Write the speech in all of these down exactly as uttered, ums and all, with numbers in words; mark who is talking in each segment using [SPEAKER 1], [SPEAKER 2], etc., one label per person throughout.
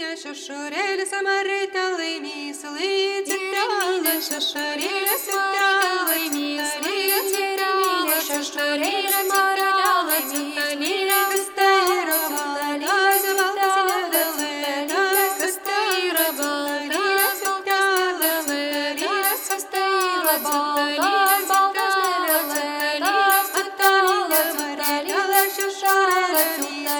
[SPEAKER 1] šešurėlis amarita laimys, lycitėlė šešurėlis marita laimys, lycitėlė šešurėlis marita laimys, lycitėlė kas tai yra baltas, baltas mėlynas, kas tai yra baltas, baltas mėlynas, atalinė marita šešurėlis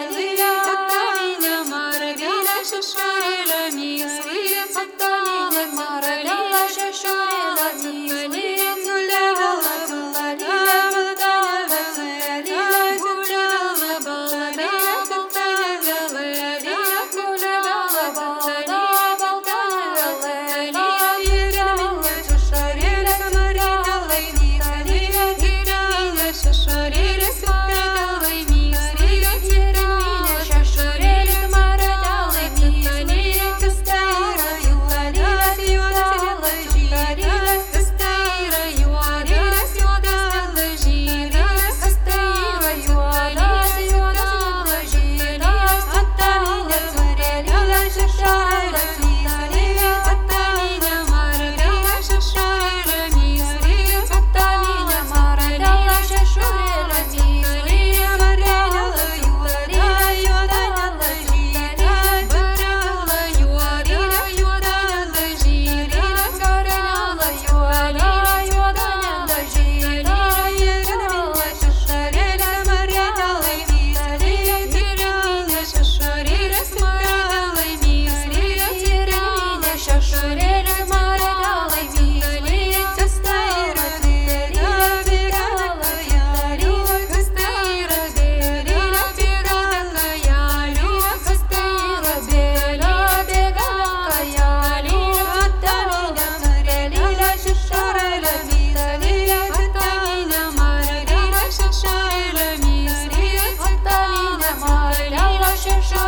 [SPEAKER 1] šešurėlė myslė, atalinė marita šešurėlė myslė, nulevela baladėlė, baladėlė, gulevela baladėlė, baladėlė, gulevela baladėlė, baladėlė, įrėminė šešurėlė marita laimysė, įrėminė šešurėlė marita laimysė, įrėminė šešurėlė marita Shut